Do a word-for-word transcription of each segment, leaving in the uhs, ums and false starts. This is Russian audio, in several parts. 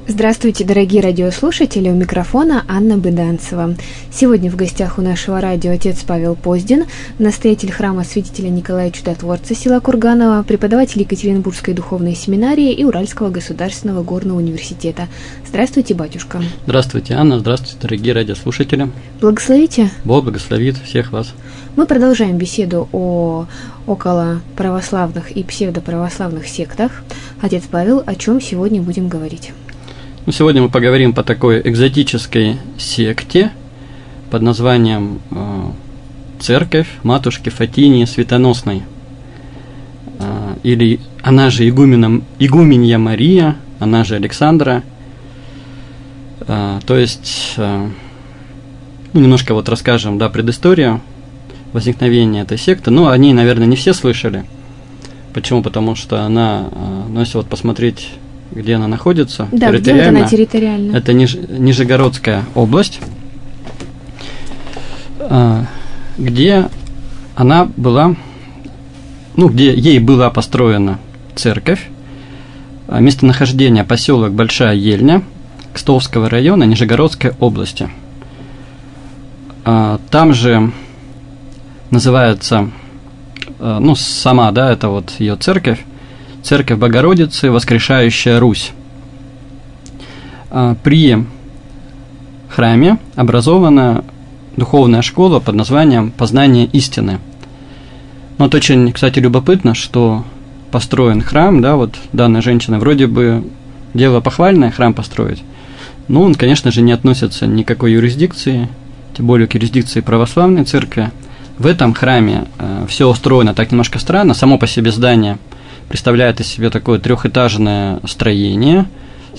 Здравствуйте, дорогие радиослушатели, у микрофона Анна Быданцева. Сегодня в гостях у нашего радио отец Павел Поздин, настоятель храма святителя Николая Чудотворца села Курганова, преподаватель Екатеринбургской духовной семинарии и Уральского государственного горного университета. Здравствуйте, батюшка. Здравствуйте, Анна, здравствуйте, дорогие радиослушатели. Благословите. Бог благословит всех вас. Мы продолжаем беседу о около православных и псевдоправославных сектах. Отец Павел, о чем сегодня будем говорить? Ну, сегодня мы поговорим по такой экзотической секте под названием э, Церковь Матушки Фатинии Светоносной, э, или она же игуменом, игуменья Мария, она же Александра. Э, то есть, э, ну, немножко вот расскажем, да, предысторию возникновения этой секты. Ну, о ней, наверное, не все слышали. Почему? Потому что она, э, ну, если вот посмотреть, где она находится, да, территориально, где вот она территориально? Это Ниж, Нижегородская область, где она была, ну, где ей была построена церковь, местонахождение поселок Большая Ельня, Кстовского района, Нижегородской области. Там же называется, ну, сама, да, это вот ее церковь, Церковь Богородицы, Воскрешающая Русь. При храме образована духовная школа под названием «Познание истины». Но вот очень, кстати, любопытно, что построен храм, да, вот данная женщина, вроде бы дело похвальное, храм построить, но он, конечно же, не относится ни к какой юрисдикции, тем более к юрисдикции православной церкви. В этом храме э, все устроено так немножко странно, само по себе здание представляет из себя такое трехэтажное строение,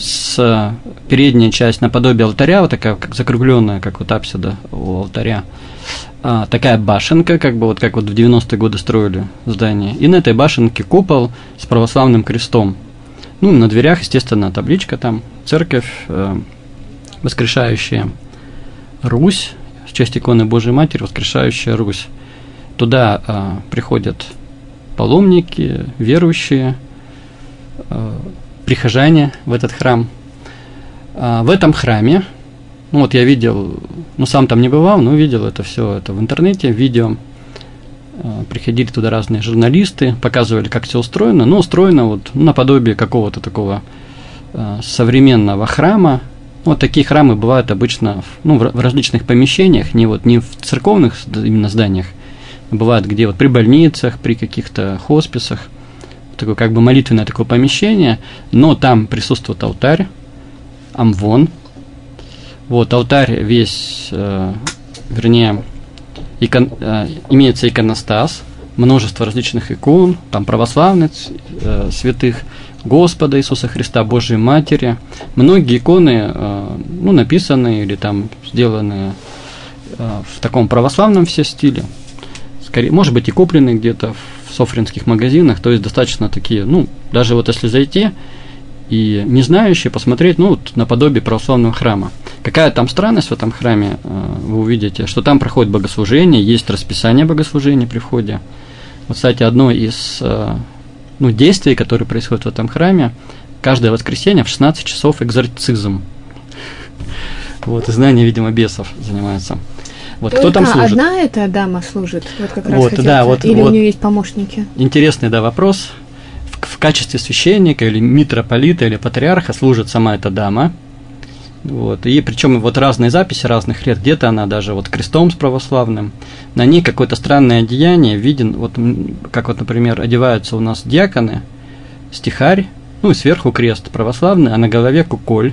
с передняя часть наподобие алтаря, вот такая как закругленная, как вот апсида у алтаря, а, такая башенка, как бы вот как вот в девяностые годы строили здание, и на этой башенке купол с православным крестом. Ну, на дверях, естественно, табличка там, церковь, э, воскрешающая Русь, в честь иконы Божией Матери, воскрешающая Русь. Туда э, приходят паломники, верующие, э, прихожане в этот храм. А в этом храме, ну вот я видел, ну сам там не бывал, но видел это все это в интернете, в видео. Э, приходили туда разные журналисты, показывали, как все устроено. Ну, устроено вот ну, наподобие какого-то такого э, современного храма. Вот такие храмы бывают обычно ну, в, в различных помещениях, не, вот, не в церковных именно зданиях, бывает где вот при больницах, при каких-то хосписах, такое как бы молитвенное такое помещение, но там присутствует алтарь, амвон. Вот алтарь весь, э, вернее, икон, э, имеется иконостас, множество различных икон, там православных э, святых, Господа Иисуса Христа, Божией Матери. Многие иконы, э, ну, написаны или там сделаны э, в таком православном все стиле. Скорее, может быть, и куплены где-то в софринских магазинах, то есть достаточно такие, ну, даже вот если зайти и не знающие посмотреть, ну, вот наподобие православного храма. Какая там странность в этом храме, вы увидите, что там проходит богослужение, есть расписание богослужения при входе. Вот, кстати, одно из, ну, действий, которые происходят в этом храме, каждое воскресенье в шестнадцать часов экзорцизм. Вот, и знание, видимо, бесов занимается. Вот, кто там служит? Одна эта дама служит, вот как раз вот, да, вот, или вот, у нее есть помощники? Интересный, да, вопрос. В, в качестве священника или митрополита или патриарха служит сама эта дама. Вот, и причем вот разные записи разных лет, где-то она даже вот крестом с православным, на ней какое-то странное одеяние виден, вот как вот, например, одеваются у нас диаконы, стихарь, ну и сверху крест православный, а на голове куколь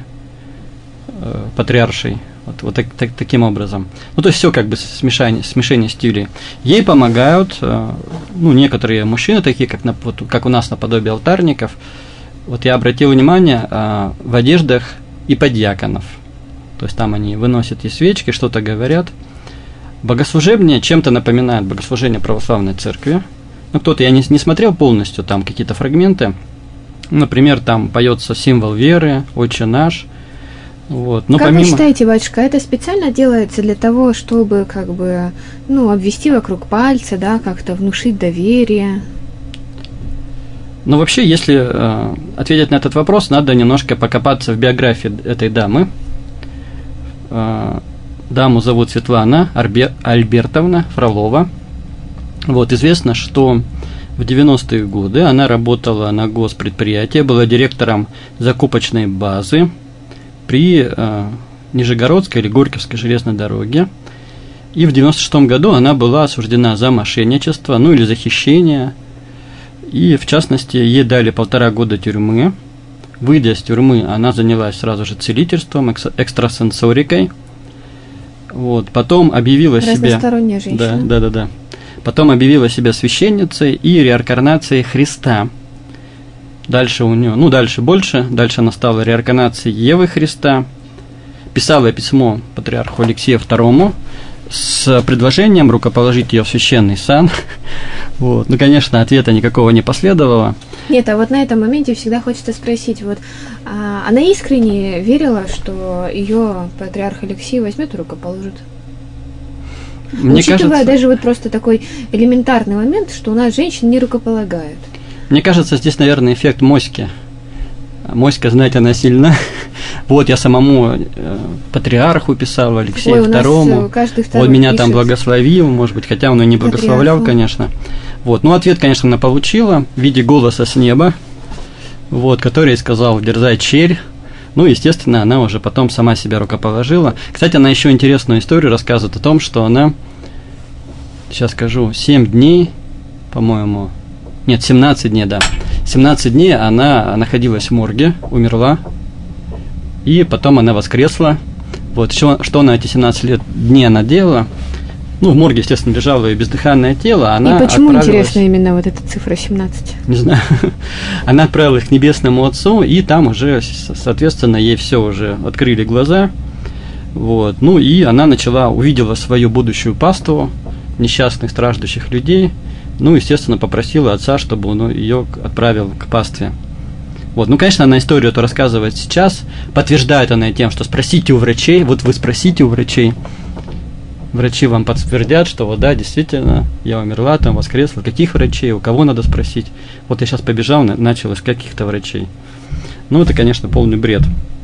э, патриарший. Вот, вот так, так, таким образом. Ну, то есть все как бы смешение, смешение стилей. Ей помогают э, ну, некоторые мужчины, такие, как, на, вот, как у нас наподобие алтарников. Вот я обратил внимание э, в одеждах иподиаконов. То есть там они выносят и свечки, что-то говорят. Богослужение чем-то напоминает богослужение православной церкви. Ну, кто-то, я не, не смотрел полностью, там какие-то фрагменты. Например, там поется символ веры, Отче наш. Вот. Но как помимо... вы считаете, батюшка, это специально делается для того, чтобы как бы, ну, обвести вокруг пальца, да, как-то внушить доверие? Но вообще, если э, ответить на этот вопрос, надо немножко покопаться в биографии этой дамы. Э, даму зовут Светлана Арбе- Альбертовна Фролова. Вот, известно, что в девяностые годы она работала на госпредприятии, была директором закупочной базы при э, Нижегородской или Горьковской железной дороге. И в девяносто шестом году она была осуждена за мошенничество, ну или за хищение. И, в частности, ей дали полтора года тюрьмы. Выйдя из тюрьмы, она занялась сразу же целительством, экс- экстрасенсорикой. Вот. Потом объявила себя... Разносторонняя женщина. Да, да, да, да. Потом объявила себя священницей и реинкарнацией Христа. Дальше у нее, ну, дальше больше. Дальше она стала реинкарнацией Евы Христа. Писала письмо патриарху Алексею второму с предложением рукоположить ее в священный сан. Вот. Ну, конечно, ответа никакого не последовало. Нет, а вот на этом моменте всегда хочется спросить, вот а, она искренне верила, что ее патриарх Алексей возьмет и рукоположит? Мне Учитывая кажется, даже вот просто такой элементарный момент, что у нас женщин не рукополагают. Мне кажется, здесь, наверное, эффект моськи. Моська, знаете, она сильна. Вот, я самому э, патриарху писал, Алексею Ой, второму. Вот меня пишет. там благословил, может быть, хотя он и не благословлял, Патриарху. конечно. Вот, ну, ответ, конечно, она получила в виде голоса с неба, вот, который сказал «дерзай, черь». Ну, естественно, она уже потом сама себя рукоположила. Кстати, она еще интересную историю рассказывает о том, что она, сейчас скажу, семь дней, по-моему, нет, семнадцать дней, да, семнадцать дней она находилась в морге, умерла, и потом она воскресла. Вот, что, что на эти семнадцать лет, дней она делала? Ну, в морге, естественно, лежало ее бездыханное тело. Она И почему, отправилась... интересно, именно вот эта цифра семнадцать? Не знаю. Она отправилась к Небесному Отцу, и там уже, соответственно, ей все уже открыли глаза. Вот. Ну, и она начала, увидела свою будущую паству несчастных, страждущих людей. Ну, естественно, попросила отца, чтобы он ее отправил к пастве. Вот. Ну, конечно, она историю эту рассказывает сейчас. Подтверждает она тем, что спросите у врачей. Вот вы спросите у врачей. Врачи вам подтвердят, что вот да, действительно, я умерла, там воскресла. Каких врачей, у кого надо спросить? Вот я сейчас побежал, начал из каких-то врачей. Ну, это, конечно, полный бред.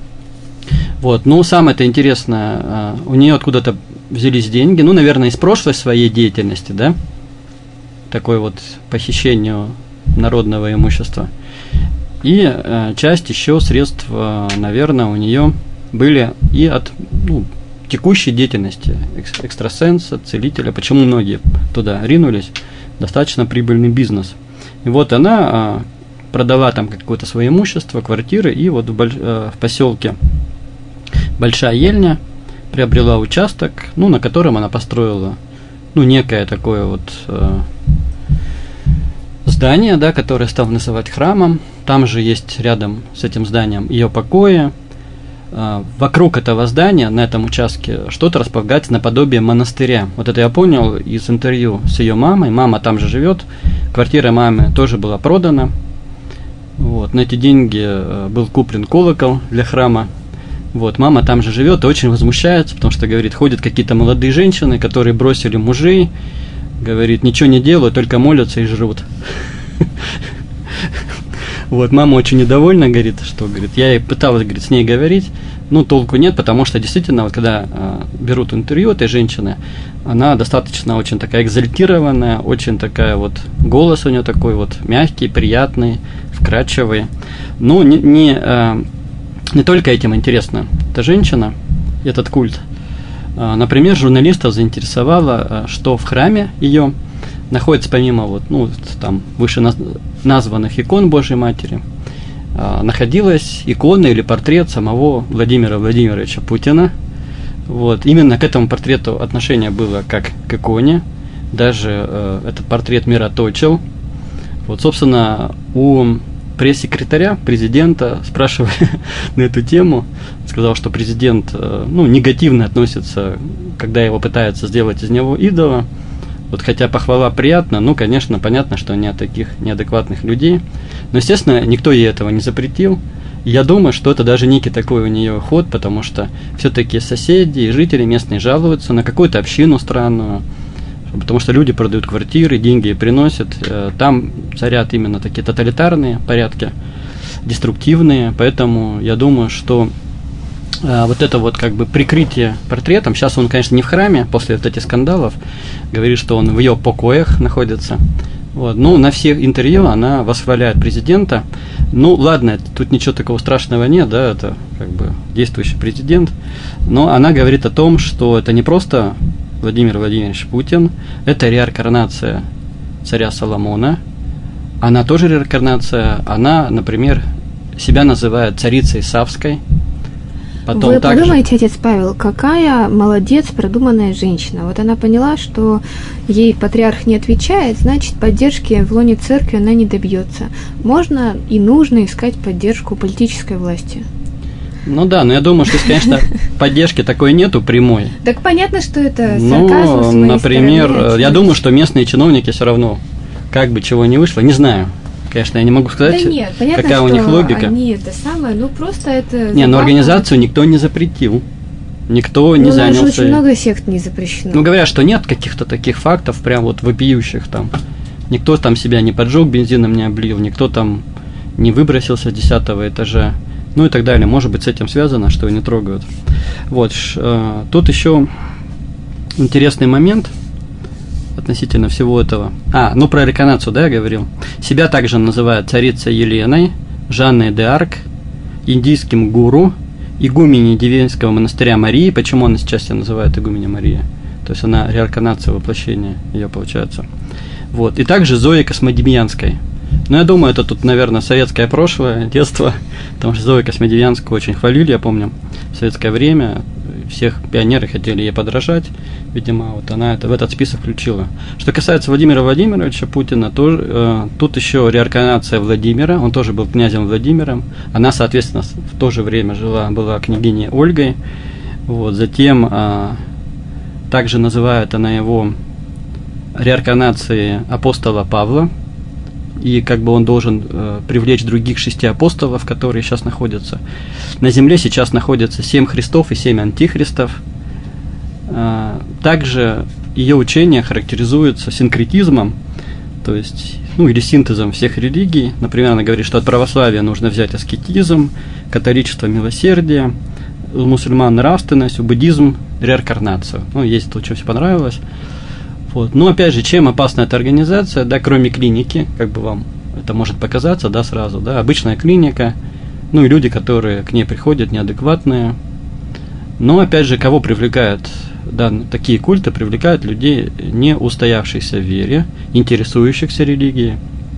Вот, ну, самое-то интересное, у нее откуда-то взялись деньги, ну, наверное, из прошлой своей деятельности, да, такой вот похищению народного имущества. И э, часть еще средств, э, наверное, у нее были и от, ну, текущей деятельности экстрасенса, целителя. Почему многие туда ринулись? Достаточно прибыльный бизнес. И вот она а, продала там какое-то свое имущество, квартиры, и вот в, больш... в поселке Большая Ельня приобрела участок, ну, на котором она построила, ну, некое такое вот а, здание, да, которое стал называть храмом. Там же есть рядом с этим зданием ее покои. Вокруг этого здания, на этом участке, что-то располагается наподобие монастыря. Вот это я понял из интервью с ее мамой. Мама там же живет. Квартира мамы тоже была продана. Вот. На эти деньги был куплен колокол для храма. Вот. Мама там же живет и очень возмущается, потому что, говорит, ходят какие-то молодые женщины, которые бросили мужей. Говорит, ничего не делают, только молятся и жрут. Вот, мама очень недовольна, говорит, что, говорит, я и пыталась, говорит, с ней говорить, но толку нет, потому что действительно, вот когда э, берут интервью этой женщины, она достаточно очень такая экзальтированная, очень такая вот, голос у нее такой вот мягкий, приятный, вкрадчивый. Ну, не, не, э, не только этим интересна эта женщина, этот культ. Э, например, журналистов заинтересовало, э, что в храме ее находится помимо вот, ну, там, выше названных икон Божьей Матери, а, находилась икона или портрет самого Владимира Владимировича Путина. Вот. Именно к этому портрету отношение было как к иконе. Даже э, этот портрет мироточил. Вот, собственно, у пресс-секретаря президента спрашивали на эту тему. Сказал, что президент э, ну, негативно относится, когда его пытаются сделать из него идола. Вот, хотя похвала приятна, ну, конечно, понятно, что не от таких неадекватных людей. Но, естественно, никто ей этого не запретил. И я думаю, что это даже некий такой у нее ход, потому что все-таки соседи и жители местные жалуются на какую-то общину странную, потому что люди продают квартиры, деньги приносят, там царят именно такие тоталитарные порядки, деструктивные, поэтому я думаю, что вот это вот как бы прикрытие портретом, сейчас он, конечно, не в храме, после вот этих скандалов, говорит, что он в ее покоях находится. Вот. Ну, на всех интервью она восхваляет президента. Ну, ладно, тут ничего такого страшного нет, да, это как бы действующий президент. Но она говорит о том, что это не просто Владимир Владимирович Путин, это реинкарнация царя Соломона. Она тоже реинкарнация, она, например, себя называет царицей Савской. Потом Вы также... подумайте, отец Павел, какая молодец, продуманная женщина. Вот она поняла, что ей патриарх не отвечает, значит, поддержки в лоне церкви она не добьется. Можно и нужно искать поддержку политической власти. Ну да, но я думаю, что, конечно, поддержки такой нету прямой. Так понятно, что это сарказм Ну, с моей например, стороны. я думаю, что местные чиновники все равно, как бы чего не вышло, не знаю. Конечно, я не могу сказать, да нет, понятно, какая у них логика. Они это самое, ну просто это. Не, но организацию никто не запретил. Никто не ну, занялся. Очень много сект не запрещено. Ну, говорят, что нет каких-то таких фактов, прям вот вопиющих там. Никто там себя не поджег, бензином не облил, никто там не выбросился с десятого этажа, ну и так далее. Может быть, с этим связано, что не трогают. Вот, э, тут еще интересный момент относительно всего этого. А, ну про реинкарнацию, да, я говорил. Себя также называют царицей Еленой, Жанной де Арк, индийским гуру, игуменей Дивенского монастыря Марии. Почему она сейчас себя называет игуменей Марии? То есть она реинкарнация воплощения ее получается. Вот. И также Зои Космодемьянской. Ну, я думаю, это тут, наверное, советское прошлое, детство, потому что Зою Космодемьянскую очень хвалили, я помню, в советское время. Всех пионеры хотели ей подражать, видимо, вот она это в этот список включила. Что касается Владимира Владимировича Путина, то э, тут еще реинкарнация Владимира, он тоже был князем Владимиром, она, соответственно, в то же время жила, была княгиней Ольгой, вот, затем э, также называет она его реинкарнацией апостола Павла, и как бы он должен э, привлечь других шести апостолов, которые сейчас находятся. На земле сейчас находятся семь Христов и семь антихристов. Э, также ее учение характеризуется синкретизмом, то есть, ну или синтезом всех религий. Например, она говорит, что от православия нужно взять аскетизм, католичество милосердие, у мусульман нравственность, у буддизм реинкарнацию. Ну, ей это очень все понравилось. Вот. Но опять же, чем опасна эта организация, да, кроме клиники, как бы вам это может показаться, да, сразу, да, обычная клиника, ну и люди, которые к ней приходят, неадекватные. Но опять же, кого привлекают, да, такие культы привлекают людей, не устоявшихся в вере, интересующихся религией.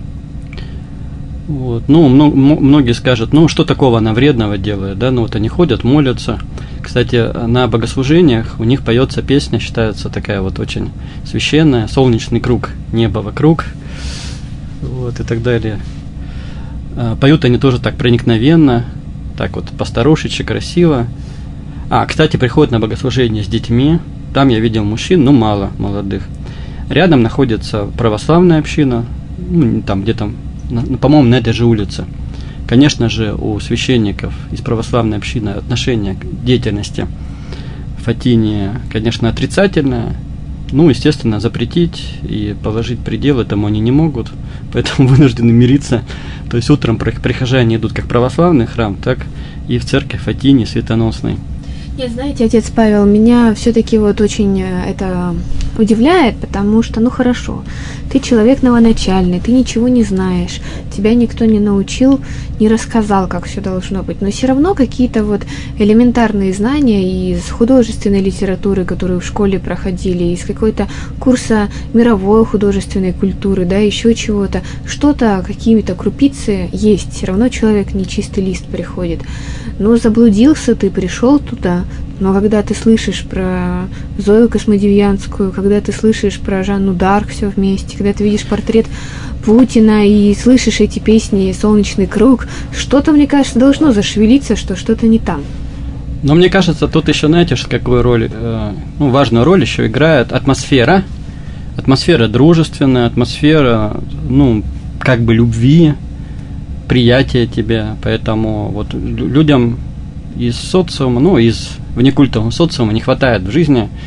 Вот. Ну, многие скажут, ну, что такого она вредного делает, да, ну, вот они ходят, молятся. Кстати, на богослужениях у них поется песня, считается такая вот очень священная, «Солнечный круг, небо вокруг», вот, и так далее. Поют они тоже так проникновенно, так вот постарушечи, красиво. А, кстати, приходят на богослужение с детьми, там я видел мужчин, но мало молодых. Рядом находится православная община, ну, там где-то, по-моему, на этой же улице. Конечно же, у священников из православной общины отношение к деятельности Фатини, конечно, отрицательное. Ну, естественно, запретить и положить предел этому они не могут, поэтому вынуждены мириться. То есть утром прихожане идут как в православный храм, так и в церковь Фатини Светоносной. Нет, знаете, отец Павел, меня все-таки вот очень это удивляет, потому что, ну хорошо, ты человек новоначальный, ты ничего не знаешь, тебя никто не научил, не рассказал, как все должно быть, но все равно какие-то вот элементарные знания из художественной литературы, которые в школе проходили, из какой-то курса мировой художественной культуры, да, еще чего-то, что-то, какие-то крупицы есть, все равно человек не чистый лист приходит. Но заблудился ты, пришел туда, но когда ты слышишь про Зою Космодемьянскую, когда ты слышишь про Жанну д'Арк все вместе, когда ты видишь портрет Путина и слышишь эти песни «Солнечный круг», что-то, мне кажется, должно зашевелиться, что что-то не там. Но мне кажется, тут еще, знаете, какую роль, э, ну, важную роль еще играет атмосфера, атмосфера дружественная, атмосфера, ну, как бы любви, приятия тебя, поэтому вот людям из социума, ну, из внекультового социума не хватает в жизни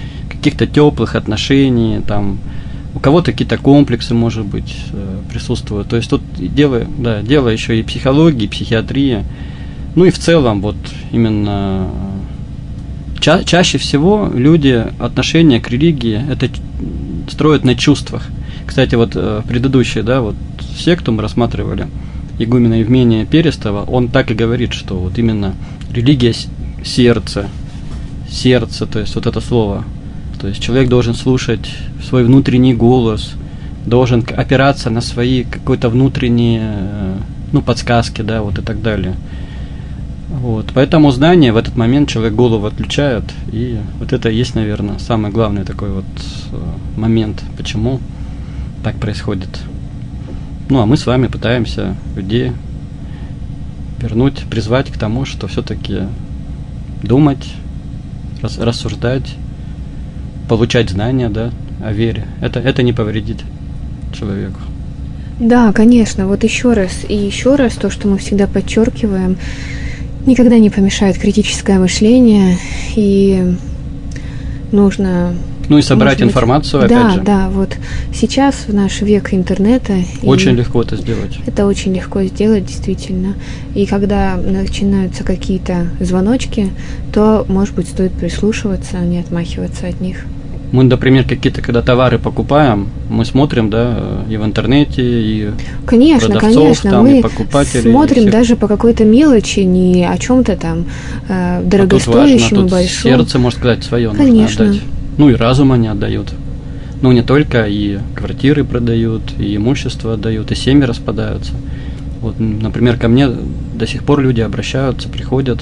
каких-то теплых отношений, там, у кого-то какие-то комплексы, может быть, присутствуют. То есть тут дело, да, дело еще и психологии, и психиатрии. Ну и в целом, вот именно ча- чаще всего люди отношения к религии это строят на чувствах. Кстати, вот предыдущие, да, вот секту мы рассматривали, игумена Евмения Перестова, он так и говорит, что вот именно религия сердца, сердце, то есть вот это слово, то есть человек должен слушать свой внутренний голос, должен опираться на свои какой-то внутренние, ну, подсказки, да, вот и так далее. Вот, поэтому знание в этот момент человек голову отключает, и вот это и есть, наверное, самый главный такой вот момент, почему так происходит. Ну, а мы с вами пытаемся людей вернуть, призвать к тому, что все-таки думать, рас, рассуждать, получать знания, да, о вере. Это, это не повредит человеку. Да, конечно. Вот еще раз и еще раз то, что мы всегда подчеркиваем, никогда не помешает критическое мышление, и нужно... Ну и собрать быть, информацию, опять да, же. Да, да, вот сейчас в наш век интернета... Очень легко это сделать. Это очень легко сделать, действительно. И когда начинаются какие-то звоночки, то, может быть, стоит прислушиваться, а не отмахиваться от них. Мы, например, какие-то, когда товары покупаем, мы смотрим, да, и в интернете, и конечно, продавцов, конечно, там, мы и покупателей. смотрим и даже по какой-то мелочи, не о чем-то там э, дорогостоящем а тут и большом. Сердце, можно сказать, свое конечно. Нужно отдать. Ну и разум они отдают. Ну не только, и квартиры продают, и имущество отдают, и семьи распадаются. Вот, например, ко мне до сих пор люди обращаются, приходят,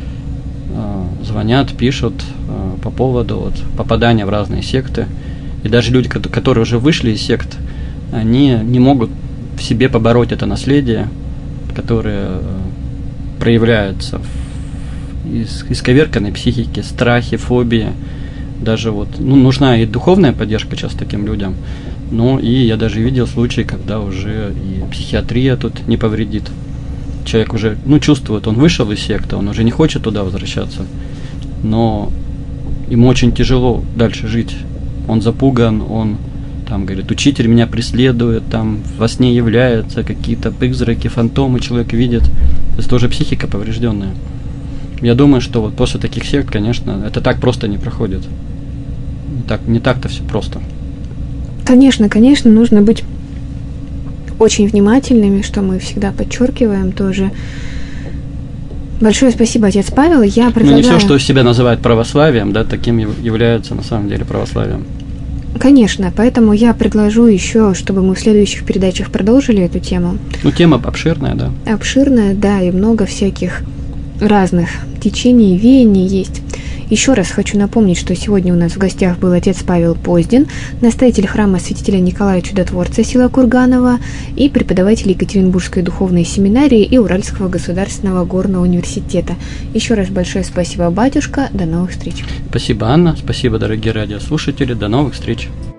звонят, пишут по поводу вот, попадания в разные секты. И даже люди, которые уже вышли из сект, они не могут в себе побороть это наследие, которое проявляется в исковерканной психике, страхе, фобии. Даже вот, ну, нужна и духовная поддержка сейчас таким людям, но и я даже видел случаи, когда уже и психиатрия тут не повредит. Человек уже, ну, чувствует, он вышел из секты, он уже не хочет туда возвращаться, но ему очень тяжело дальше жить. Он запуган, он там говорит, учитель меня преследует, там во сне являются какие-то призраки, фантомы человек видит. То есть тоже психика поврежденная. Я думаю, что вот после таких сект, конечно, это так просто не проходит. Не так, не так-то все просто. Конечно, конечно, нужно быть очень внимательными, что мы всегда подчеркиваем тоже. Большое спасибо, отец Павел. Я предлагаю... Ну, не все, что себя называют православием, да, таким является на самом деле православием. Конечно, поэтому я предложу еще, чтобы мы в следующих передачах продолжили эту тему. Ну, тема обширная, да. Обширная, да, и много всяких разных течений, веяний есть. Еще раз хочу напомнить, что сегодня у нас в гостях был отец Павел Поздин, настоятель храма святителя Николая Чудотворца села Курганова и преподаватель Екатеринбургской духовной семинарии и Уральского государственного горного университета. Еще раз большое спасибо, батюшка. До новых встреч. Спасибо, Анна. Спасибо, дорогие радиослушатели. До новых встреч.